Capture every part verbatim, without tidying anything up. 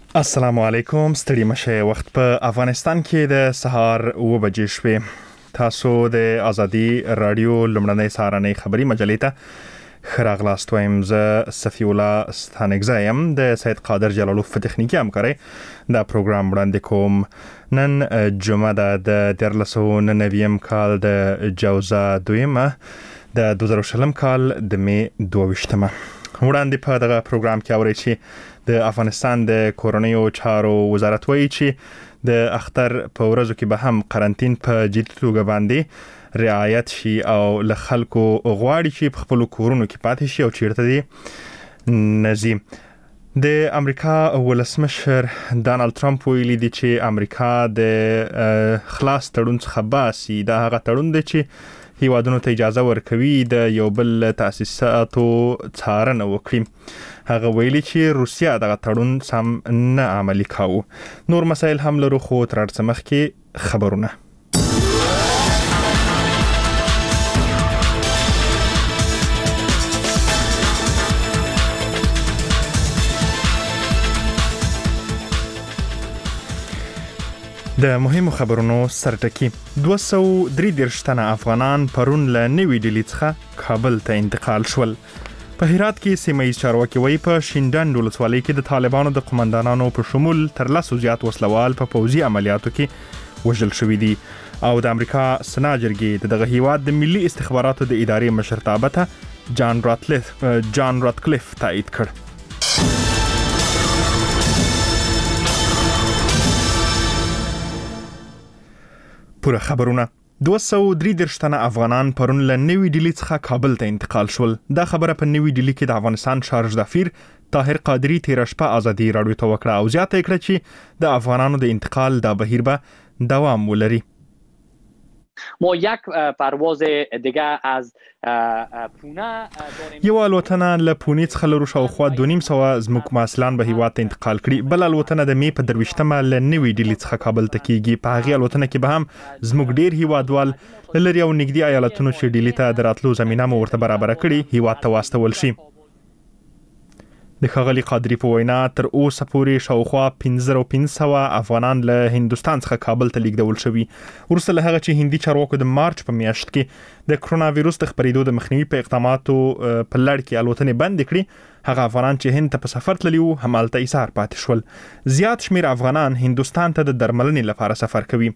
السلام علیکم، ستړي مشه. وخت په افغانستان کې د سهار اوه بجې شوې. تاسو د ازادي رادیو لمړنۍ سهارنۍ خبري مجلې ته ښه راغلاست. وایم زه صفي الله ستانکزی یم. د سید قادر جلالوف په تخنیکي همکارۍ دا پروګرام وړاندې کوم. نن جمعه ده د دیارلس سوه نهه نوي کال د جوزا دویمه د دوه زره شلم کال د مې دوه ویشتمه. وړاندې په دغه پروګرام کې اورئ چې د افغانستان د کورنیو چارو وزارت وایي چې د اختر په ورځو کې به هم قرنطین په جدي توګه باندې رعایت شي او له خلکو غواړي چې په خپلو کورونو کې پاتې شي او چیرته دي نزي. د امریکا ولسمشر ډانلډ ټرمپ ویلي دی چې امریکا د خلاص تړون څخه باسي. دا هغه تړون دی چې هیوادونو ته اجازه ورکوي د یو بل تاسیساتو څارنه وکړي. هغه ویلي چې روسیا دغه تړون سم نه عملي کاوه. نور مسایل هم لرو خو تر هر څه مخکې خبرونه. د مهمو خبرونو سرټکی. دوه سوه درې دېرش تنه افغانان پرون له نوې ډیلي څخه کابل ته انتقال شول. په هرات کې سیمه ییز چارواکي وایي په شینډنډ ولسوالۍ کې د طالبانو د قومندانانو په شمول تر لسو زیات وسلوال په پوځي عملیاتو کې وژل شوي دي او د امریکا سنا جرګې د دغه هیواد د ملي استخباراتو د ادارې مشرتابه ته جان راتکلیف جان راتکلیف تایید کړ. پوره خبرونه. دوه سوه درې دېرش تنه افغانان پرون له نوې ډیلي څخه کابل ته انتقال شول. دا خبره په نوې ډیلي کې د افغانستان شارژ دافیر طاهر قادری تیر شپه ازادي رادیو ته وکړه او زیاته کړه چې د افغانانو د انتقال دا بهیر به دوام ولري. ما یک پرواز دیگه از پونه داریم. یو الوتنه له پونې څخه لرو شاوخوا دوه نیم سوه زموږ محصلان به هیواد ته انتقال کړي. بل الوتنه د مې په درویشتمه له نوې ډیلي څخه کابل ته کیږي. په هغې الوتنه کې به هم زموږ ډیر هیوادوال له لرې او نږدې ایالتونو چې ډیلي ته د راتلو زمینه مو ورته برابره کړي هیواد ته واستول شي. د ښاغلي قادری په وینا تر اوسه پورې شاوخوا پنځه زره پنځه سوه افغانان له هندوستان څخه کابل ته لیږدول شوي. وروسته له هغه چې هندي چارواکو د مارچ په میاشت کې د کرونا ویروس د خپرېدو د مخنیوي په اقداماتو په لړ کې الوتنې بندې کړي، هغه افغانان چې هند ته په سفر تللي وو همالته ایسار پاتې شول. زیات شمیر افغانان هندوستان ته د درملنې لپاره سفر کوي.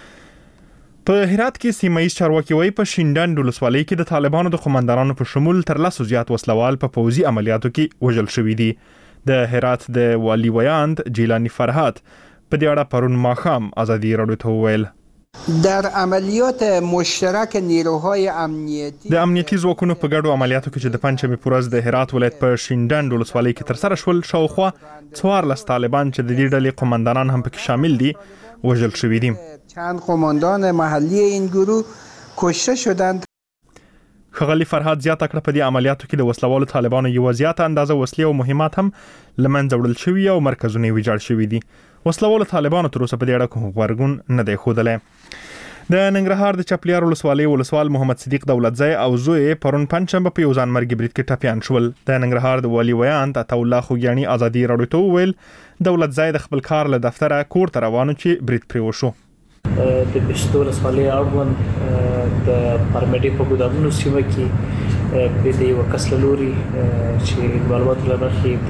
په هرات کې سیمه ییز چارواکي وایي په شینډنډ ولسوالۍ کې د طالبانو د قومندانانو په شمول تر لسو زیات وسلوال په پوځي عملیاتو کې وژل شوي دي. د هرات د والي ویاند جیلانی فرهاد په دې اړه پرون ماښام ازادي رادیو ته وویل در عملیات مشترک نیروهای امنیتی د امنیتي ځواکونو په ګډو عملیاتو کې چې د پنجشنبې په ورځ د هرات ولایت په شینډنډ ولسوالۍ کې ترسره شول شاوخوا څوارلس طالبان چې د دې ډلې قومندانان هم پکې شامل دي وژل شوي دي. چند قوماندان محلی این گروه کشته شدند. ښاغلي فرهاد زیاته کړه په دې عملیاتو کې د وسلوالو طالبانو یوه زیاته اندازه وسلې او مهمات هم له منځه وړل شوي او مرکزونه یې ویجاړ شوي دي. وسلوالو طالبانو تر اوسه په دې اړه کوم غبرګون نه دی ښودلی. د ننګرهار د چپلیار ولسوالۍ ولسوال محمد صدیق دولتزی او زوی پرون پنجشنبه په یو ځانمرګي برید کې ټپیان شول. د ننګرهار د والي ویاند عطاالله خوږیاڼي ازادي رادیو ته وویل دولتزی د خپل کار له دفتره کور ته روانو چې برید پرې وشو. د بشتو ولسوالۍ اړوند د پرمډي په ګودامونو سیمه کې په دې یو کس له لوري چې معلومات له مخې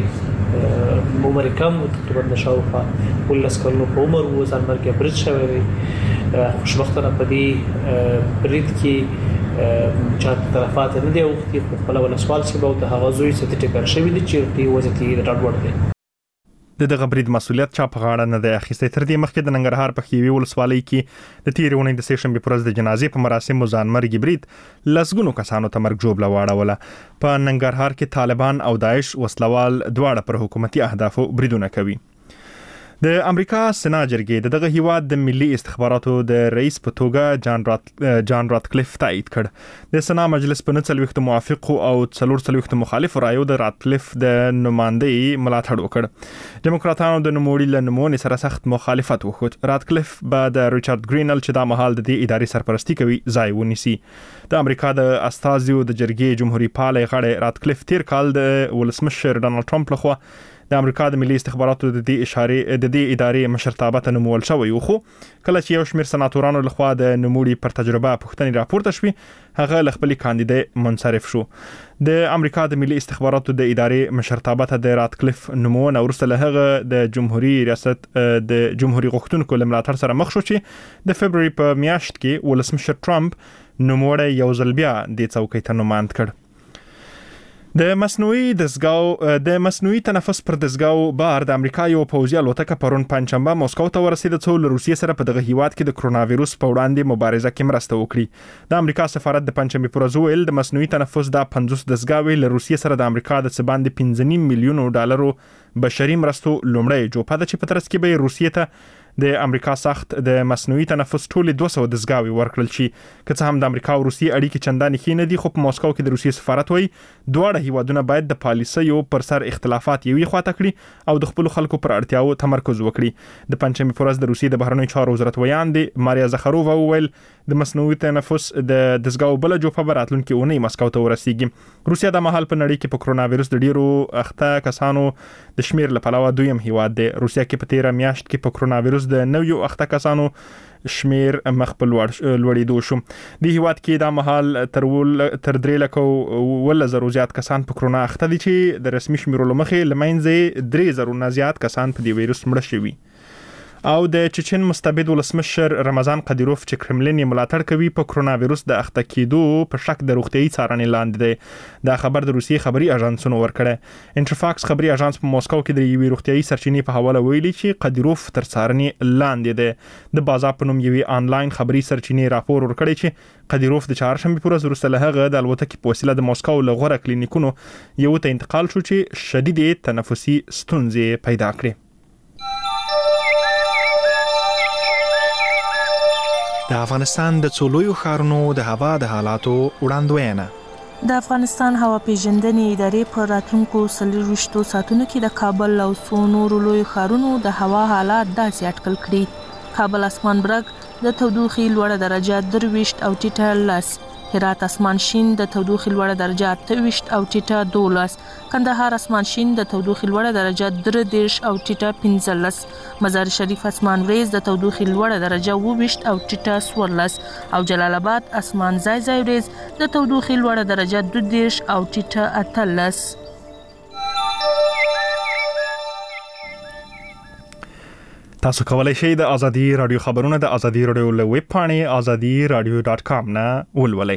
ترکه عمر کم تقریبا د شاوخوا اوولس کلونو په عمر و ځانمرګي برید شوی دی. خوشبختانه په دې برید کې چا طرفات نه دی اوختي په خپله ولسوال سیمه او د هغه زوی څه ټکر شوي دي چې دې وضعیت یې ډاډوړ دی. د دغه برید مسؤلیت چا په غاړه نه دی اخیستی. تر دې مخکې د ننګرهار په خیوي ولسوالۍ کې د تېرې اونۍ د سې شنبې په ورځ د جنازې په مراسمو ځانمرګي برید لسګونو کسانو ته مرګ ژوبله واړوله. په ننګرهار کې طالبان او داعش وسلوال دواړه پر حکومتي اهدافو بریدونه کوي. د امریکا سنا جرګې د دغه هیواد د ملي استخباراتو د رئیس په توګه جان رات جان راتکلیف تایید کړ. د سنا مجلس په نهه موافق او څلور څلوېښت مخالف رایو د راتکلیف د نمائندګۍ ملاتړ وکړ. دیموکراتانو د نوموړي له نومونې سره سخت مخالفت وښود. راتکلیف به د ریچارډ ګرینل چې دا مهال د دې ادارې سرپرستی کوي ځای ونیسي. د امریکا د استازیو د جرګې جمهوریت پالې غړی راتکلیف تیر کال د ولسمشر ډانلډ ټرمپ لخوا د امریکا د ملي استخباراتو د دې اشاره د دې ادارې مشرتابه ته نومول شوی و، خو کله چې یو شمېر سناتورانو لخوا د نوموړي پر تجربه پوښتنې راپورته شوې، هغه له خپل کاندید منصرف شو. د امریکا د ملي استخباراتو د ادارې مشرتابه ته د راتکلیف نومونه ورسته له هغه د جمهوریت ریاست د جمهوریت غوښتونکو لملاتړ سره مخ شو چې د فبرवरी په میاشت کې ولسمشر ټرمپ نوموړی یو ځل بیا د څوکۍ ته نوماند کړ. د مصنوعي دزګاو د مصنوعي تنفس پر دزګاو بار د امریکا یو پوځي الوتکه پرون پنځشنبه مسکو ته ورسېده، څو له روسیې سره په دغه هیواد کې د کرونا وایروس په وړاندې مبارزه کې مرسته وکړي. د امریکا سفارت د پنځشنبه پر ورځ ویل د مصنوعي تنفس د پنځوس دزګاوې له روسیې سره د امریکا د څه باندې پنځه نیم میلیونو ډالرو بشري مرستو لومړی جوپه ده چې په ترڅ کې به روسیې ته د امریکا سخت د مصنوعي تنفس ټولې دوه سوه دزګاوې ورکړل شي. که څه هم د امریکا او روسیې اړیکې چندانې ښې نه دي، خو په مسکو کې د روسیې سفارت وایي دواړه هیوادونه باید د پالیسیو پر سر اختلافات یوې خواته کړي او د خپل خلکو پر اړتیاو تمرکز وکړي. د پنځمې پر ورځ د روسیې د بهرنیو چارو وزارت ویاندې ماریا زخارووا وویل د مصنوعي تنفس د دزګاو بل جوپه به راتلونکي اونۍ مسکو ته ورسیږي. روسیا د مهال په نړۍ کې په کرونا وایروس د ډیرو اخته کسانو د شمیر له پلوه دویم هیواد دی. روسیا کې په تیره میاشت کې په کرونا وایروس د نویو اخته کسانو شمیر مخ په لوړېدو شو. د هیواد کې د مهال تر ول تر درې لکه ول زرو زیات کسان په کرونا اخته دي چې د رسمي شمیرو لمخې لمنځه درې زرو نه زیات کسان په دې وایروس مړه شوي. او د چچن مستبد ولسمشر رمضان قدیروف چې کرملین یې ملاتړ کوي په کرونا وایروس د اخته کېدو په شک د روغتيایي څارنې لاندې دی. دا خبر د روسیې خبري اژانسونو ورکړی. انټرفاکس خبري اژانس په مسکو کې د یوې روغتيایي سرچینې په حواله ویلي چې قدیروف تر څارنې لاندې دی. د بازار په نوم یوې آنلاین خبري سرچینې راپور ورکړی چې قدیروف د چهارشنبه پر ورځ وروسته له هغه د الوتکې په وسیله د مسکو له غوره کلینیکونو یو ته انتقال شو چې شدید تنفسي ستونزې پیدا کړې. د افغانستان د څولویو ښارونو د هوا د حالاتو وړاندوینه. د افغانستان هوا پیژندنې ادارې په راتلونکو څلورویشتو ساعتونو کې د کابل او څو نورو لویو ښارونو د هوا حالات داسې اټکل کړي: کابل اسمان برګ د تودوخې لوړه درجه درویشت او ټیټه لس، هرات اسمان شین د تودوخې لوړه درجه اته ویشت او ټیټه دولس، کندهار اسمان شین د تودوخې لوړه درجه درې دېرش او ټیټه پنځلس، مزار شریف اسمان وریځ د تودوخې لوړه درجه اوه ویشت او ټیټه څوارلس، او جلال آباد اسمان ځای ځای وریځ د تودوخې لوړه درجه دوه دېرش او ټیټه اتلس. تاسو کولای شئ د ازادي رادیو خبرونه د ازادي رادیو له ویب پاڼې ازادي رادیو ډاټ کام نه ولولئ.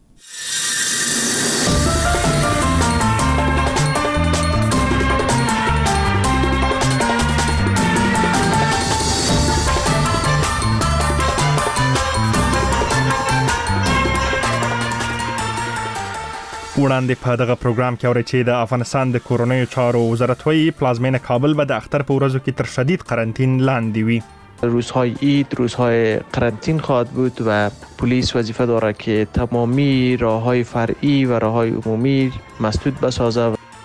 وړاندې په دغه پروګرام کې اورئ چې د افغانستان د کورونیو چارو وزارت وایي پلازمینه کابل به د اختر په ورځو کې تر شدید قرنطین لاندې وي. روزهای عید روزهای قرنطین خواهد بود و پلیس وظیفه دارد که تمامی راههای فرعی و راههای عمومی مسدود بسازه.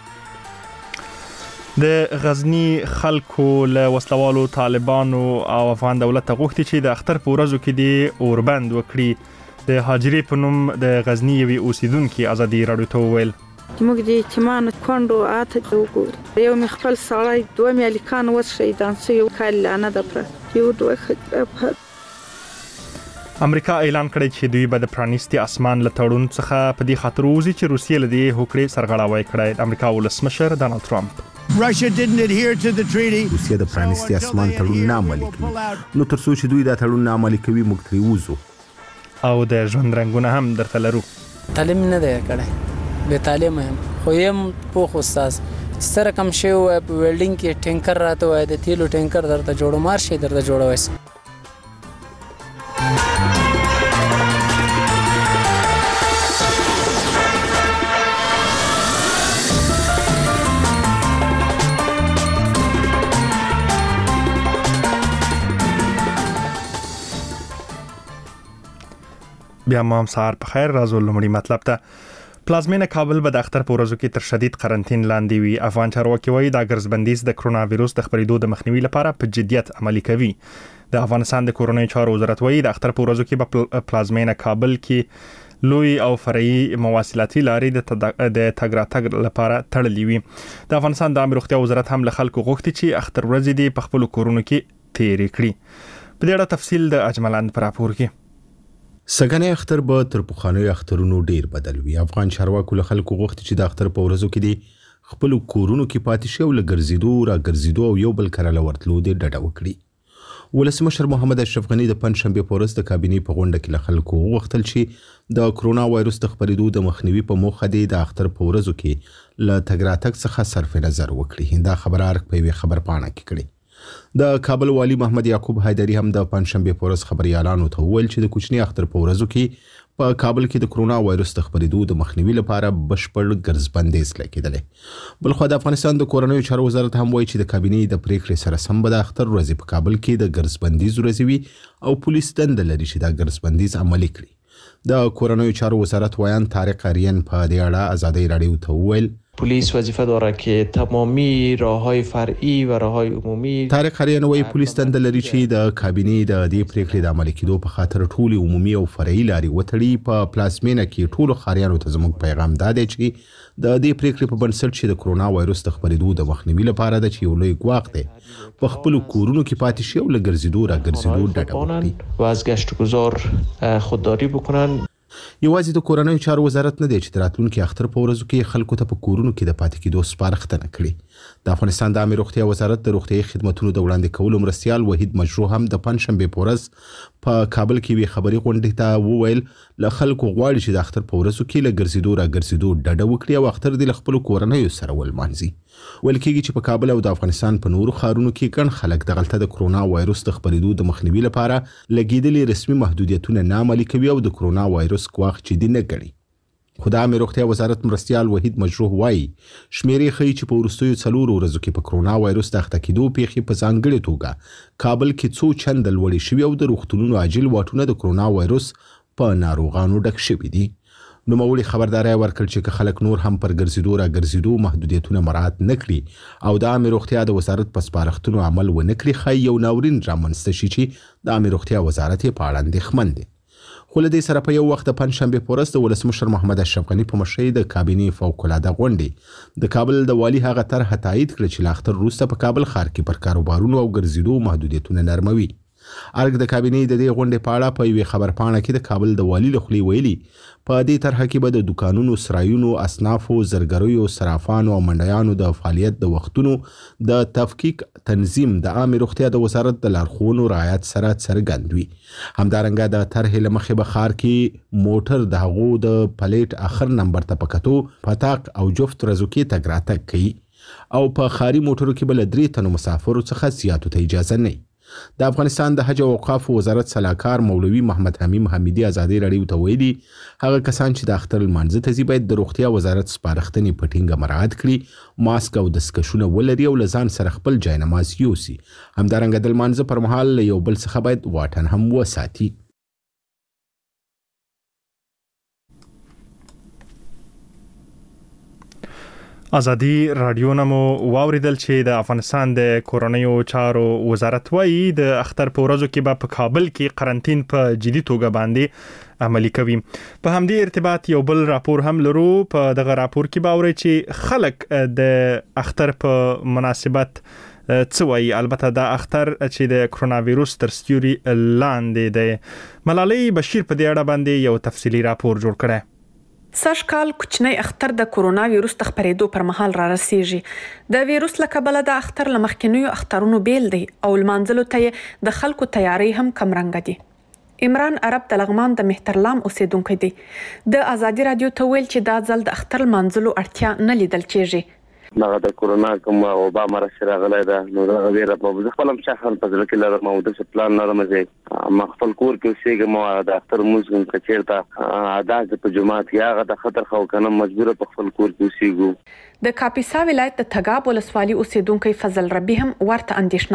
د غزنی خلکو له وسلوالو طالبانو او افغان دولت غوښتي چې د اختر په ورځو کې د اوربند وکړي. د حاجری په نوم د غزنی یوې اوسیدونکو ازادي رادیو ته وویل موږ د اعتماد کندو اته وګورو یو مخ خپل سړی دوه ملکان وشیدان سو یو کال نه ده پر یو دوه خبره. امریکا اعلان کړی چې دوی به د پرانیستي اسمان له تړون څخه په دې خاطر وځي چې روسیې له دې هوکړې سرغړاوی کړی. امریکا ولسمشر ډانلډ ټرمپ Russia didn't adhere to the treaty. روسیه د پرانیستي اسمان تړون نه عملي کوي. نو تر څو چې دوی دا تړون نه عملي کوي موږ ترې وځو. او د ژوند رنگونه هم درته لرو. تعلیم نه دی کړی، به تعلیم هم خو یم پوخ استاد سره کم شی و په ویلډینګ کې ټینکر راته وای د تیلو ټینکر درته جوړو مار شي درته جوړوي. بیا مام سهار په خیر. راځو لومړی مطلب ته. پلازمینه کابل به د اختر په ورځو کې تر شدید قرنطین لاندې وي. افغان چارواکي وایي دا ګرځبندیز د کرونا وایروس د خپرېدو د مخنیوي لپاره په جدیت عملي کوي. د افغانستان د کورونیو چارو وزارت وایي د اختر په ورځو کې په پلازمینه کابل کې لوی او فرعي مواصلاتي لارې د تګ راتګ لپاره تړلې وي. د افغانستان د عامه روغتیا وزارت هم له خلکو غوښتي چې اختر ورځې دې په خپل کورونو کې تیرې کړي. په دې اړه تفصیل د اجملاند پر راپور کې. سګنې اختر به تر پخوانیو اخترونو ډیر بدل وي. افغان چارواکو له خلکو غوښتي چې د اختر په ورځو کې دې خپل کورونو کې پاتې شي او له ګرځېدو را ګرځېدو او یو بل کره له ورتلو دې ډډه وکړي. ولسمشر محمد اشرف غني د پنځشنبې په ورځ د کابینې په غونډه کې له خلکو وغوښتل چې د کرونا وایرس د خپرېدو د مخنیوي په موخه دې د اختر په ورځو کې له تګ راتګ څخه صرف نظر وکړي. دا خبره ارګ په یوې خبرپاڼه کې کړې. د کابل والی محمد یعقوب حیدری هم د پنځشنبې په ورځ خبريالانو ته وویل چې د کوچني اختر په ورځو کې په کابل کې د کرونا وایرس د خپرېدو د مخنیوي لپاره بشپړ ګرځبندیز لګیدلې. بلخو د افغانستان د کورنیو چارو وزارت هم وایي چې د کابینې د پریکړې سره سم به د اختر ورځې په کابل کې د ګرځبندیز ورځې وي او پولیس دنده لري چې دا ګرځبندیز عملي کړي. د کورنیو چارو وزارت ویان طارق اریان په دې اړه آزادۍ رادیو ته وویل پلیس وظیفه داره که تمامی راههای فرعی و راههای عمومی. طارق اریان وایي پولیس دنده لري چې د کابینې د دې پریکړې د عملي کېدو په خاطر ټول عمومي او فرعي لارې وتړي. په پلاسمینه کې ټول خاریانو ته زموږ پیغام دا دی چې د دې پریکړې په بنسټ چې د کرونا وایرس د خپرېدو د مخنیوي لپاره د چې یو لوی ګواښ دی په خپل کورونو کې پاتې شي او له ګرځېدو را ګرځېدو ډډه وکړي و از گشت و گذار خودداری بکنن. یوازې د کورنیو چارو وزارت نه دی چې راتلونکي اختر په ورځو کې خلکو ته په کورونو کې د پاتې کېدو سپارښتنه کړې. د افغانستان د عامه روغتیا وزارت د روغتیايي خدماتو د وړاندې کولو مرستیال وحید مجروح هم د پنځشنبې په ورځ په کابل کې وی خبري غونډې ته وویل له خلکو غواړي چې د اختر په ورځو کې له ګرځېدو را ګرځېدو ډډه وکړي او اختر د خپل کورنیو سره ولمانځي. ویل کېږي چې په کابل او د افغانستان په نورو ښارونو کې ګڼ خلک دغلته د کرونا وایرس د خپرېدو د مخنیوي لپاره لګېدلي رسمي محدودیتونه نه عملي کوي او د کرونا وایرس ګواښ جدي نه ګڼي. خو د عامه روغتیا وزارت مرستیال وحید مجروح وایي شمیرې ښیي چې په وروستیو څلورو ورځو کې په کرونا وایرس د اخته کېدو پیښې په ځانګړې توګه کابل کې څو چنده لوړې شوي او د روغتونونو عاجل واټونه د کرونا وایرس په ناروغانو ډک شوي دي. نوموړي خبرداري ورکړل چې که خلک نور هم پر ګرځېدو را ګرځېدو محدودیتونه مراعات نه کړي او د عامه روغتیا د وزارت په سپارښتنو عمل ونه کړي ښایي یو ناورین رامنځته شي چې د عامه روغتیا وزارت یې په اړه اندېښمن دی. خو له دې سره په یو وخت د پنځشنبې په ورځ د ولسمشر محمد اشرف غني په مشرۍ د کابینې فوق‌العاده غونډې د کابل د والي هغه طرحه تایید کړه چې له اختر وروسته په کابل ښار کې پر کاروبارونو او ګرځېدو محدودیتونه نرموي. ارګ د کابینې د دې غونډې په اړه په یوې خبرپاڼه کې د کابل د والي له خولې ویلي په دې طرحه کې به د دوکانونو، سرایونو، اصنافو، زرګریو، صرافانو او منډیانو د فعالیت د وختونو د تفکیک تنظیم د عامه روغتیا د وزارت د لارښوونو رعایت سره څرګند وي. همدارنګه د طرحې له مخې به ښار کې موټر د هغو د پلیټ اخر نمبر ته په کتو پتاک او جفت ورځو کې تګ راتګ کوي او په ښاري موټرو کې به له درې تنو مسافرو څخه زیاتو ته اجازه نه. د افغانستان د حج او اوقاف وزارت سلاکار مولوي محمد حمیم حمیدي آزادۍ رادیو ته ویلي هغه کسان چې د اختر لمانځه ته ځي باید د روغتیا وزارت سپارښتنې په ټینګه مراعات کړي، ماسک او دستکشونه ولري او له ځان سره خپل جاینماز یوسي. همدارنګه د لمانځه پر مهال له یو بل څخه باید واټن هم وساتي. ازادي رادیو نمو واوریدل چې د افغانستان د کورنیو چارو وزارت وایي د اختر په ورځو کې به په کابل کې قرنټین په جدي توګه باندې عملي کوي. په همدې ارتباط یو بل راپور هم لرو. په دغه راپور کې به اوري چې خلک د اختر په مناسبت څه وایي. البته دا اختر چې د کرونا وایرس تر سیوري لاندې دی. ملالۍ بشیر په دې اړه باندې یو تفصیلی راپور جوړ کړی. سږکال کوچنی اختر د کرونا وایرس د خپرېدو پر مهال را رسیږي. د وایرس له کبله د اختر له مخکینیو اخترونو بیل دی او لمانځلو ته د خلکو تیاری هم کمرنګه دي. عمران عرب د لغمان د مهترلام اوسیدونکی دی. د ازادي رادیو ته ویل چې دا ځل د اختر لمانځلو اړتیا نه لیدل کېږي. دغه د کورونا کوم وبا مرسته راغلی ده نو دغه ډیره په خپل هم شخص په ځل کې لرم او د پلان نه راځي ما خپل کور کې اوسېږم او د اختر موزم کچیرته عادت په جماعت یاغه د خطر خو کنه مجبور په خپل کور کې اوسېږو. د کاپیسا ولایت د تګاب ولسوالۍ اوسیدونکو فضل ربی هم ورته اندیشنه لري.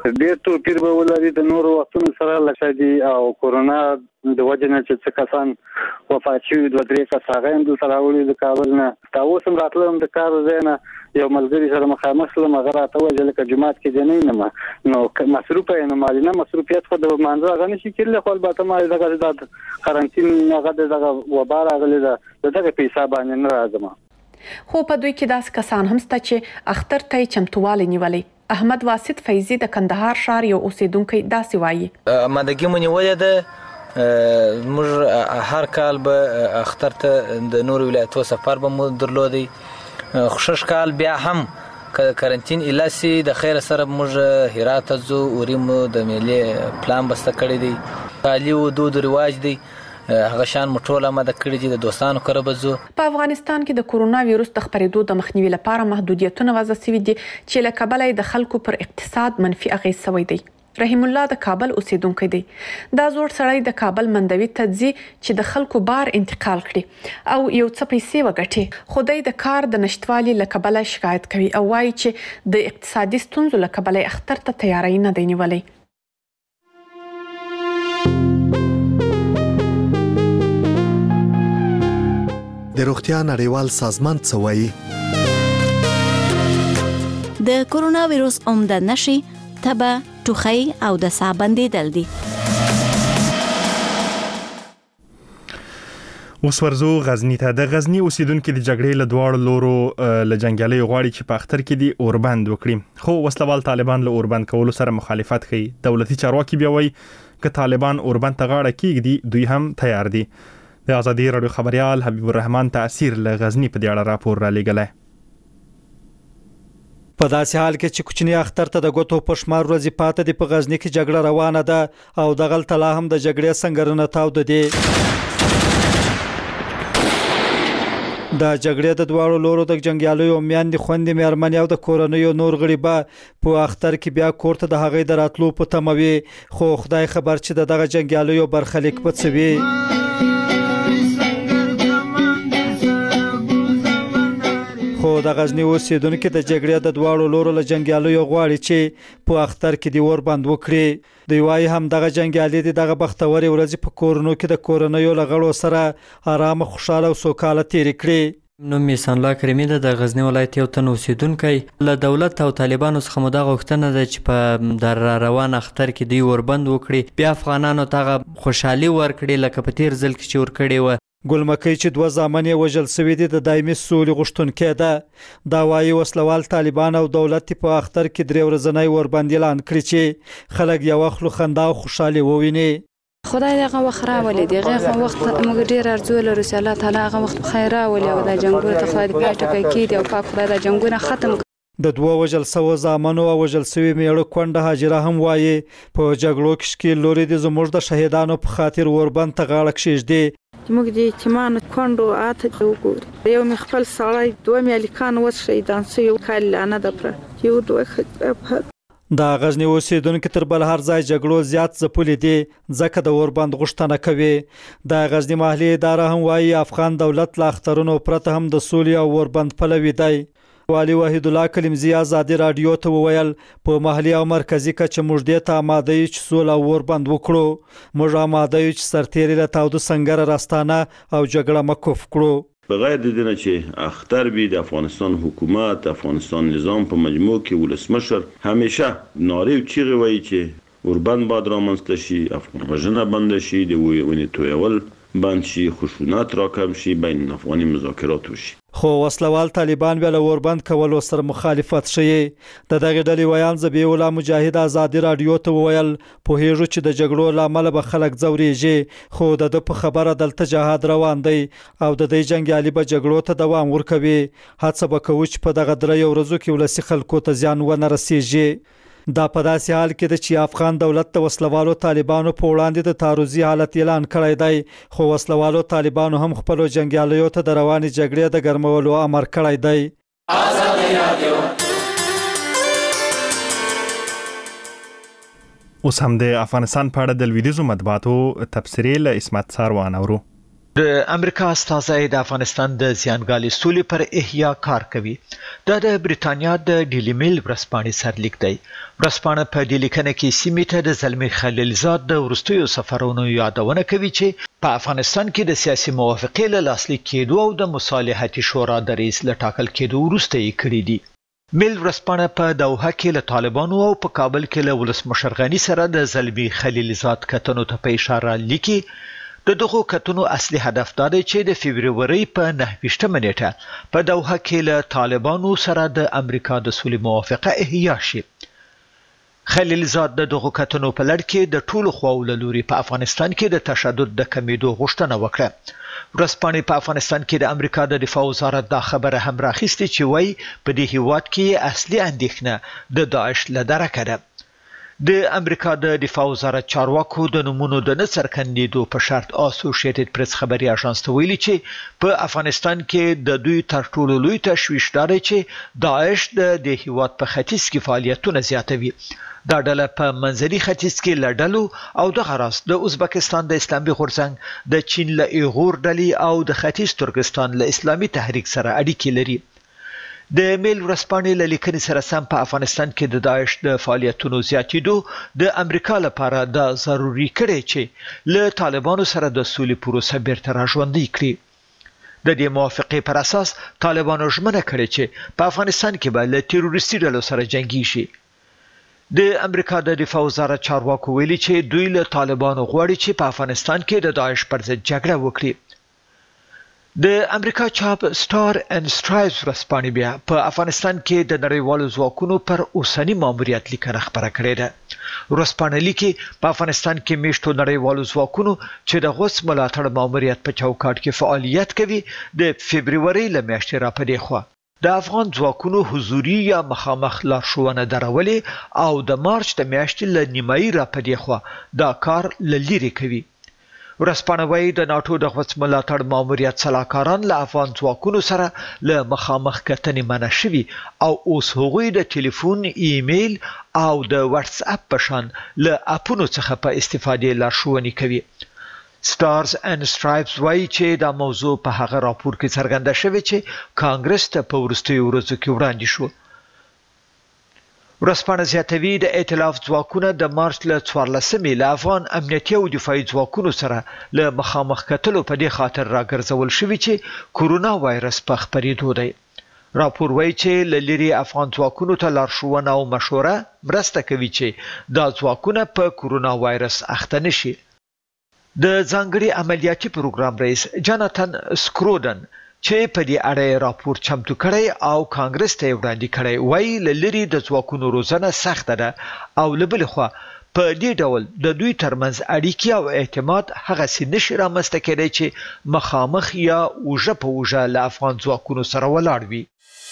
ډېر توپیر به ولري د نورو وختونو سره لکه د او کورونا د وجې نه چې څه کسان وفات شوي دوه درې کس هغه هم دلته راوړي د کابل نه. دا اوس هم راتلم د کار ځای نه یو ملګري سره مخامخ شلم، هغه راته وویل لکه جومات کې دی نه یم نو مصروفه یم، نو مالي نه مصروفیت خو د مانځه هغه نشي کېدلی، خو البته ما دغه د قرنطین هغه دغه وبا راغلی ده د دغه په حساب باندې نه راځم. خو په دوی کې داسې کسان هم شته چې اختر ته چمتووالی نیولي. احمد واسط فیضي د کندهار ښار یو اوسیدونکی داسې وایي. امادګي مو نیولې ده، موږ هر کال به اختر ته د نورو ولایتو سفر به مو درلودی، خوشش کال بیا هم کرنټین الاسي د خیر سره موږ هرات ته ځو، وریم د میلې پلان بسته کړی دی، عالی و دود رواج دی، هغه شان مټوله ماده کړی چې د دوستانو کره بزو. په افغانستان کې د کورونا ویروس د خپرېدو د مخنیوي لپاره محدودیتونه وضع شوي دي چې له کبله د خلکو پر اقتصاد منفي اغیز شوی دی. رحیم الله د کابل اوسیدونکی دی. دا زوړ سړی د کابل مندوي ته ځي چې د خلکو بار انتقال کړي او یو څه پیسې وګټي، خو دی د کار د نشټوالي له کبله شکایت کوي او وایي چې د اقتصادي ستونزو له کبله اختر ته تیاری نه دی نیولی. د روغتیا نړیوال سازمان څه وایي؟ د کورونا ویروس عمده نښې تبه، ټوخی او د ساه بندېدل دي. اوس ورځو غزنی ته. د غزنی اوسیدونکو د جګړې له دواړو لورو له جنګیالیو غواړي چې په اختر کې دي اوربند وکړي، خو وسلوال طالبان له اوربند کولو سره مخالفت کوي. دولتي چارواکي بیا وایي که طالبان اوربند ته غاړه کېږدي دوی هم تیار دي. د ازادي رادیو خبريال حبیب الرحمن تاثیر له غزنی په دې اړه راپور را لېږلی. په داسې حال کې چې کوچنی اختر ته د ګوتو په شمار ورځې پاتې دي، په غزنی کې جګړه روانه ده او دغلته لا هم د جګړې سنگرونه تاوده دي. د جګړې د دواړو لورو د جنگیالیو میاندې، خويندې، مېرمنې او د کورنیو نور غړي به په اختر کې بیا کور ته د هغې د راتلو په تمه وي، خو خدای خبر چې دغه جنگیالیو برخلیک به څه وي. خو د غزنی اوسیدونکو د جګړې د دواړو لورو له جنگیالیو غواړي چې په اختر کې دی اوربند وکړي. دوی وايي هم دغه جنگیالي دغه بختوري ورځې په کورونو کې د کورنیو لغړو سره آرام، خوشاله او سوکاله تیر کړي. نوم یې سانلا کریمي ده، د غزنی ولایت یو تن اوسیدونکی. له دولت او طالبانو څخه مو دا غوښتنه ده چې په در روان اختر کې دی اوربند وکړي، بیا افغانانو ته خوشحالي ورکړي لکه په تیر ځل کې چې ورکړي و. ګلمکۍ چې دوه زامن یې وژل شوي دي د دایمي سولې غوښتونکې ده. دا وایي وسلوال طالبان او دولت په اختر کې درې ورځنی اوربند اعلان کړی چې خلک یو خلو خندا او خوشحالي وویني. خدای دغه وخت راولي، دغه وخت موږ ډیر ارزو لرو چې الله تعالی هغه وخت خیر راولي او د جنگونو ته خدای دې ټکای کړي او پاک خدای د جنگونو ختم. د دوه وژل سوو زامنو او وژل سوي میړه کونډه هاجره هم وایي په جګړو کې شکیل لوري د زموږ د شهیدانو په خاطر اوربند ته غاړه کښېږدي. موږ د یتیمانو کونډو آته وګورو، یو مې خپل سړی، دوه مې هلکان اوس شهیدان شوي، یو کال لانه ده پرته، یو دوه ښځې. د غزنی اوسیدونکو تر بل هر ځای جګړو زیات ځپلي دي ځکه د اوربند غوښتنه کوي. د غزنی محلي اداره هم وایي افغان دولت له اخترونو پرته هم د سولې او اوربند پلوي دی. والي وحید الله کلمزی ازادي رادیو ته وویل په محلي او مرکزی کچه موږ دې ته آماده یو چې سوله او اوربند وکړو. موږ آماده یو چې سرتیري له تاوده سنگر راستانه او جګړه موقوف کړو. بغیر د دې نه چې اختر بي د افغانستان حکومت، افغانستان نظام په مجموع کې ولسمشر همیشه نارې او چیغې وایي چې اوربند باید رامنځته شي، افغان وژنه بند شي، د ونې تویول بند شي، خشونت راکم شي، بین الافغاني مذاکرات وشي. خو وسلوال طالبان بیا له اوربند کولو سره مخالفت شوي. د دغې ډلې ویان ذبیح الله مجاهد ازادي رادیو ته وویل پوهېږو چې د جګړو له امله به خلک ځورېږي، خو د ده په خبره دلته جهاد روان دی او د دې جنګیالي به جګړو ته دوام ورکوي. هڅه به کوو چې په دغه دریو ورځو کې ولسي خلکو ته زیان ونه رسېږي. دا په داسې حال کې ده چې افغان دولت د وسلوالو طالبانو په وړاندې د تعرضي حالت اعلان کړی دی، خو وسلوالو طالبانو هم خپلو جنګیالیو ته د روانې جګړې د ګرمولو امر کړی دی. اوس هم د افغانستان په اړه د لویدیځو مطبوعاتو تبصرې له اسمت ساروان اورو. د امریکا استازی د افغانستان د زیانګالي سولې پر احیا کار کوي. دا د بریتانیا د ډیلی میل ورځپاڼې سرلیک دی. ورځپاڼه په دې لیکنه کې سیمې ته د زلمي خلیلزاد د وروستیو سفرونو یادونه کوي چې په افغانستان کې د سیاسي موافقې له لاسلیک کېدو او د مصالحتي شورا د رئیس له ټاکل کېدو وروسته یې کړي دي. میل ورځپاڼه په دوحه کې له طالبانو او په کابل کې له ولسمشر غني سره د زلمي خلیلزاد کتنو ته په اشاره لیکي. د دغو کتنو اصلي هدف دا دی چې د فبروري په نهه ویشتمه نیټه په دوحه کې له طالبانو سره د امریکا د سولې موافقه احیا شي. خلیلزاد د دغو کتنو په لړ کې د ټولو خواو له لوري په افغانستان کې د تشدد د کمیدو غوښتنه وکړه. ورځپاڼې په افغانستان کې د امریکا د دفاع وزارت دا خبره هم راخیستې چې وایي په دې هیواد کې اصلي اندېښنه د داعش له درکه ده. د امریکا د دفاع وزارت چارواکو د نمونو د نه څرګندېدو په شرط اسوسییټډ پریس خبري اژانس ته ویلي چې په افغانستان کې د دوی تر ټولو لوی تشویش دا دی چې داعش د دې هیواد په ختیځ کې فعالیتونه زیاتوي. دا ډله په منځني ختیځ کې له ډلو او دغه راز د ازبکستان د اسلامي غورځنګ د چین له ایغور ډلې او د ختیځ ترکستان له اسلامي تحریک سره اړیکې لري. د میل ورځپاڼې له لیکنې سره سم په افغانستان کې د داعش د فعالیتونو زیاتېدو د امریکا لپاره دا ضروري کړی چې له طالبانو سره د سولې پروسه بیرته راژوندۍ کړي. د دې موافقې پر اساس طالبانو ژمنه کړې چې په افغانستان کې به له تروریستي ډلو سره جنګیږي. د امریکا د دفاع وزارت چارواکو ویلي چې دوی له طالبانو غواړي چې په افغانستان کې د داعش پر ضد جګړه وکړي. د امریکا چاپ سٹار اینڈ سټرایپس ورځپاڼې بیا په افغانستان کې د نړیوالو ځواکونو پر اوسنی ماموریت لیکنه خبره کړې ده. ورځپاڼه لیکي په افغانستان کې میشتو نړیوالو ځواکونو چې د غوث ملاتړ ماموریت په چوکاټ کې فعالیت کوي د فبروري له میاشتې را پدې خوا د افغان ځواکونو حضوري یا مخامخ لارښوونه درولې او د مارچ د میاشتې له نیمایي را پدې خوا دا کار له لرې کوي. ورځپاڼه وایي د ناټو د غوث ملاتړ ماموریت سلاکاران له افغان ځواکونو سره له مخامخ کتنې منع شوي او اوس هغوی د ټلیفون، ایمیل او د واتس اپ په شان له اپونو څخه په استفادې لارښوونې کوي. سټارز اینڈ سټرایپس وایي چې دا موضوع په هغه راپور کې څرګنده شوې چې کانګرس ته په وروستیو ورځو کې وړاندې شو. ورځپاڼه زیاتوي د ائتلاف ځواکونه د مارچ له څوارلسمې له افغان امنیتي او دفاعي ځواکونو سره له مخامخ کتلو په دې خاطر راګرځول شوي چې کورونا وایرس په خپرېدو دی. راپور وایي چې له لرې افغان ځواکونو ته لارښوونه او مشوره مرسته کوي چې دا ځواکونه په کورونا وایرس اخته نشي. د ځانګړي عملیاتي پروګرام رئیس جاناتان سکرودن چې په دې اړه راپور چمتو کړی او کانګرس ته وړاندې کړی وایي له لرې د ځواکونو روزنه سخته ده او له بلې خوا په دې ډول د دوی ترمنځ اړیکې او اعتماد هغسې نشي رامنځته کېدی چې مخامخ یا اوږه په اوږه له افغان ځواکونو سره ولاړ وي.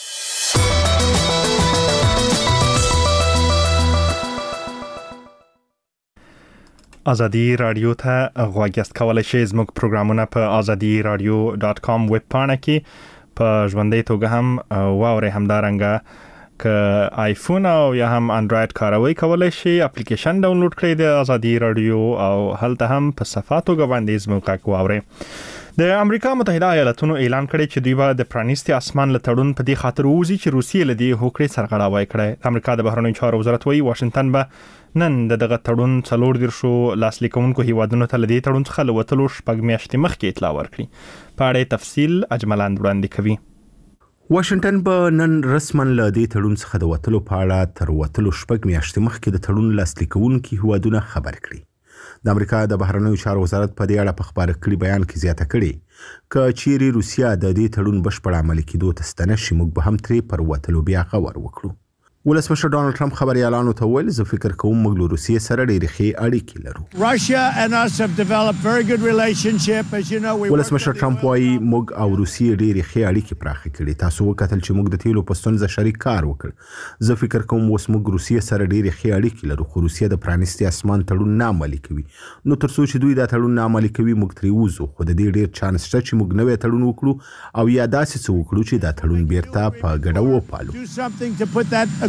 ازادي رادیو ته غواګست کولای شئ. زموږ پروګرامونه په ازادي رادیو ډاټ کام ویب پاڼه کې په ژوندۍ توګه هم واورئ. همدارنګه که آیفون او یا هم انډراید کاروئ کولای شئ اپلیکیشن ډاونلوډ کړئ د ازادي رادیو او هلته هم په صفحه توګه باندې زموږ غږ واورئ. د امریکا متحده ایالاتونو اعلان کړی چې دوی به د پرانیستي اسمان له تړون په دې خاطر ووځي چې روسیې له دې هوکړې سرغړاوی کړی. د امریکا د بهرنیو چارو وزارت وایي واشنګټن به نن د دغه تړون څلور دیرشو لاسلیکونکو هیوادونو ته له دې تړون څخه له وتلو شپږ میاشتې مخکې اطلاع ورکړي. په اړه تفصیل اجملاند وړاندې کوي. واشنګټن به نن رسما له دې تړون څخه د وتلو په اړه تر وتلو شپږ میاشتې مخکې د تړون لاسلیکونکي هیوادونه خبر کړي. د امریکا د بهرنیو چارو وزارت په دې اړه په خبر کړي بیان کې زیاته کړي که چیرې روسیا د دې تړون بشپړ عملي کېدو ته ستنه شي موږ به هم ترې پر وتلو بیا غور وکړو. ولسمشر ډونالد ټرمپ خبريالانو ته ویل زه فکر کوم موږ له روسیې سره ډېرې ښې اړیکې لرو. Russia and us have developed very good relationship as you know. ولسمشر ټرمپ وايي موږ او روسیې ډېرې ښې اړیکې پراخې کړې. تاسو وکتل چې موږ د تیلو په ستونزه شریک کار وکړ. زه فکر کوم اوس موږ روسیې سره ډېرې ښې اړیکې لرو خو روسیه د پرانیستي اسمان تړون نه عملي کوي. نو تر څو چې دوی دا تړون نه عملي کوي موږ ترې وځو خو د دې ډېر چانس شته چې موږ نوی تړون وکړو او یا داسې څه وکړو چې دا تړون بیرته په ګډه وپالو.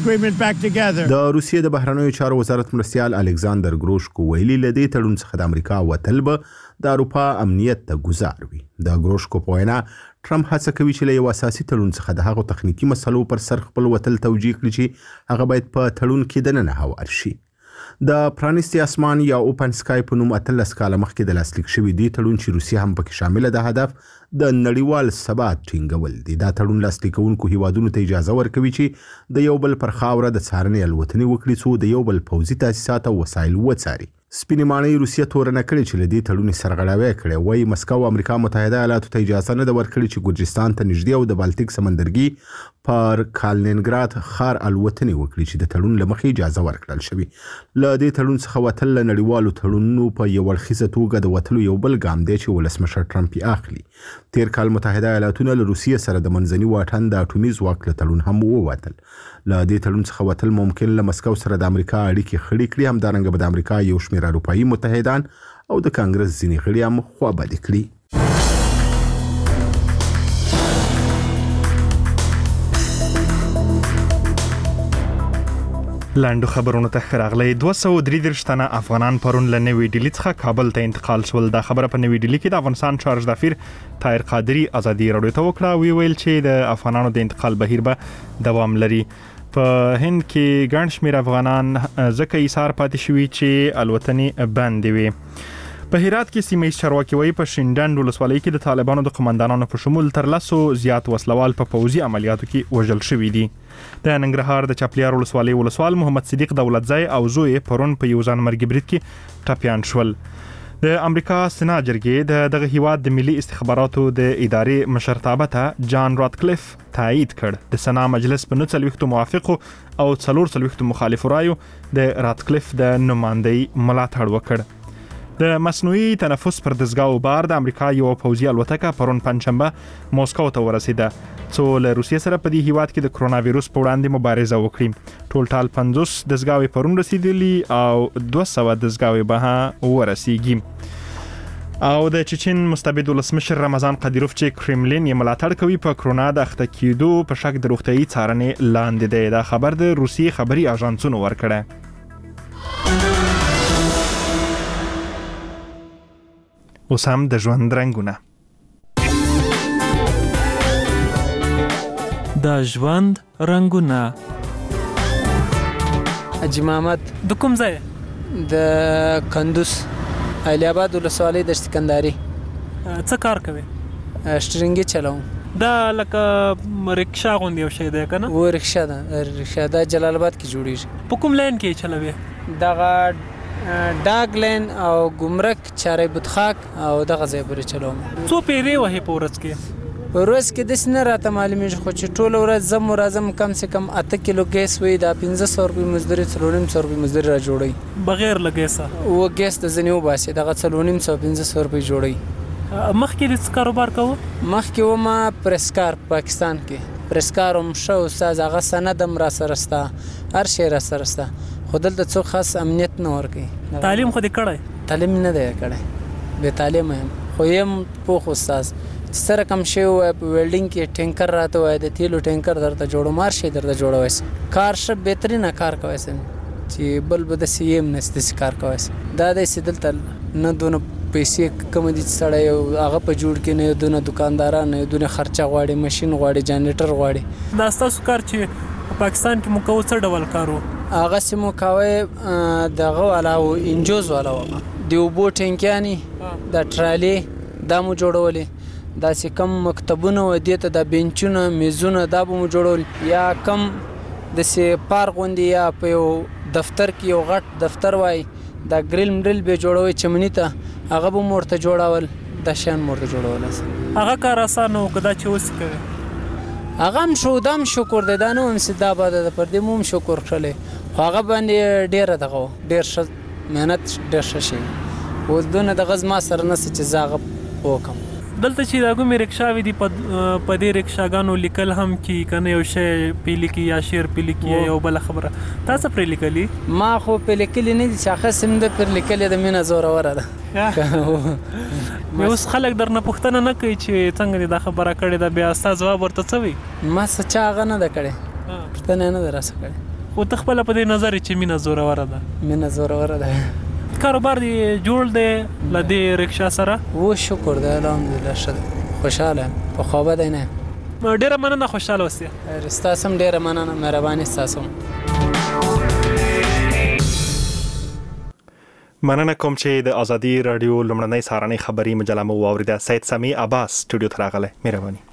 agreement back together. د روسیې د بهرنیو چارو وزارت مرستیال الکساندر ګروشکو ویلي لدی تړون څخه د امریکا وتل به د اروپا امنیت ته گزار وي. د ګروشکو په وینا ټرمپ هڅه کوي چې له یو اساسي تړون څخه د هغو تخنیکی مسلو پر سر خپل وتل توجیه کړي چې هغه باید په تړون کې دننه هوار شي. د پرانیستي اسمان یا اوپن سکای په نوم اتلس کاله مخکې د لاسلیک شوي دی تړون چې روسیه هم پکې شامله ده هدف د نړیوال ثبات ټینګول دي. دا تړون لاسلیک کوونکو هیوادونو ته اجازه ورکوي چې د یو بل پر خاوره د څارنې الوتنې وکړي څو د یو بل پوځي تاسیسات او وسایل وڅاري. سپینې ماڼۍ روسیه تورنه کړې چې له دې تړون سرغړاوی کړې وایي مسکو امریکا متحده ایالاتو ته اجازه نه ده ورکړې چې ګورجستان ته نږدې او د بالتیک سمندرګي پر کالینینګراد ښار الوتنې وکړي چې د تړون له مخې اجازه ورکړل شوي. له دې تړون څخه وتل له نړیوالو تړونونو په یو اړخیزه توګه د وتلو یو بل ګام دی چې ولسمشر ټرمپ یې اخلي. تیر کال متحده ایالاتونه له روسیې سره د منځني واټن د اټومي ځواک له تړون هم ووتل. له دې تړون څخه وتل ممکن له مسکو سره د امریکا اړیکې خړې کړي، همدارنګه به د امریکا یو شمېر اروپایي متحدان او د کانګرس ځینې غړي هم خوابدي کړي. لاندو خبرونو ته راغلي دوه سوه درې دېرش تنه افغانان پرون له نوې ډیلي څخه کابل ته انتقال شول. دا خبره په نوې ډیلي کې د افغانستان چارج دافیر طاهر قادری ازادي راډیو ته وکړه. وی ویل چې د افغانانو د انتقال بهیر به دوام لري. په هند کې ګڼ شمېر افغانان ځکه ایثار پاتې شوي چې الوتنې بندې وي. په هرات کې سیمه چارواکي وایي په شینډنډ ولسوالۍ کې د طالبانو د قومندانانو په شمول تر لسو زیات وسلوال په پوځي عملیاتو کې وژل شوي دي. د ننګرهار د چاپلیار ولسوالۍ ولسوال محمد صدیق دولتزی او زوی پرون په یو ځان مرګ برید کې ټپیان شول. د امریکا سنا جرګې د دغه هیواد د ملي استخباراتو د ادارې مشرتابه ته جان راتکلیف تایید کړ. د سنا مجلس په نهه څلوېښتو موافقو او څلور څلوېښتو مخالفو رایو د راتکلیف د نمایندګۍ ملاتړ وکړ. د مصنوعي تنفس پر دستګاو بار د امریکا یو پوځي الوتکه پرون پنځشنبه موسکو ته ورسیده څو له روسیې سره په دې هیواد کې د کرونا وایروس په وړاندې مبارزه وکړي. ټول ټال پنځوس دستګاوې پرون رسیدلي او دوه سوه دستګاوې به ورسیږي. او د چچن مستبد ولسمشر رمضان قدیروف چې کرملین یې ملاتړ کوي په کرونا د اخته کېدو په شک د روغتیايي څارنې لاندې دی. دا خبر د روسیې خبري اژانسونو ورکړی. اوس هم د ژوند رنګونه. د ژوند رنګونه. حاجی محمد د کوم ځای؟ د کندوز علي آباد ولسوالۍ د سکندري. څه کار کوي؟ شټرنګي چلاوم. دا لکه رکشا غوندې یو شی دی که نه؟ و رکشا ده، رکشا دا جلال آباد کې جوړیږي. په کوم لاین کې چلوي؟ دغه ډاګ لین او ګمرک چارې بتخاک او دغه ځای پورې چلوم. څو پیرې وهې په ورځ کې؟ په ورځ کې داسې نه راته معلومېږي خو چې ټوله ورځ زم ورځم کم سے کم اته کیلو ګیس وي، دا پنځه سوه روپۍ مزدوري څلور نیم سوه روپۍ مزدوري را جوړوي بغیر له ګیسه. و ګیس ته ځینې وباسي دغه څلور نیم سوه پنځه سوه روپۍ جوړوي. مخکې د څه کاروبار کوو؟ مخکې ومه پرسکار پاکستان کې پرسکار هم ښه استاد، هغه سند هم را سره شته، هر شی را سره شته، خو دلته څوک خاص امنیت نه ورکوي. تعلیم خو دې کړی؟ تعلیم نه دی کړی، بې تعلیمه یم، خو یم پوخ استاد. چې څه رقم شی ووایه په ویلډینګ کې ټینکر راته ووایه د تیلو ټینکر درته جوړوم، هر شی درته جوړوی سم. کار ښه بهترینه کار کوی سم چې بل به داسې یم نه داسې کار کوی سم. دا داسې دلته نه دونه پیسې کمې دي چې سړی هغه په جوړ کې نه دونه دکانداران نه دونه خرچه غواړي، ماشین غواړي، جانریټر غواړي. دا ستاسو کار چې په پاکستان کې مو کوو څه ډول کار و؟ هغسې مو کوی دغه والا و انجوز والا و، د اوبو ټینکیانې، د ټرالې دا مو جوړولې، داسې کم مکتبونه و دې ته د بینچونه میزونه دا به مو جوړول، یا کم داسې پارک غوندې یا په یو دفتر کې یو غټ دفتر وای دا ګریل مریل به جوړوي چمني ته، هغه به مو ورته جوړول، دا شیان مو ورته جوړول. هغه کار اسانه و که دا چې اوس کوي؟ هغه هم شو، دا هم شکر دی، دا نه وایم چې دا بده ده، پر دې مو هم شکر کړلی، خو هغه باندې ډېره دغه و، ډېر ښه محنت، ډېر ښه شی. اوس دونه دغه زما سره نشته چې زه هغه وکړم. دلته چې دا کومې رکشاوې دي په دې رکشاګانو لیکل هم کي که نه یو شی پې لیکي یا شعر پې لیکي یا یو بله خبره، تا څه پرې لیکلي؟ ما خو پې لیکلي نه دي چې اخس هم ده پرې لیکلې د مینه زوروره ده. اوس خلک درنه پوښتنه نه کوي چې څنګه دې دا خبره کړې ده، بیا ستا ځواب ورته څه وي؟ ما څه چا هغه نه ده کړې، پوښتنه یې نه ده راسه کړې. خو ته خپل په دې نظر چې مینه زوروره ده. مینه زوروره ده. کاروبار دی جوړ دی لدې رکشا سره؟ و شکر ده الحمدلله ښه ده خوشحاله په خوابه دی نه. ډیره مننه خوشحاله اوسئ. ستاسو هم ډیره مننه مهرباني ستاسو. مننه کوم چې د ازادي رادیو لومړنۍ سهارنۍ خبري مجله مو واوریده. سید سمی عباس سټوډیو ته راغلی. مهرباني.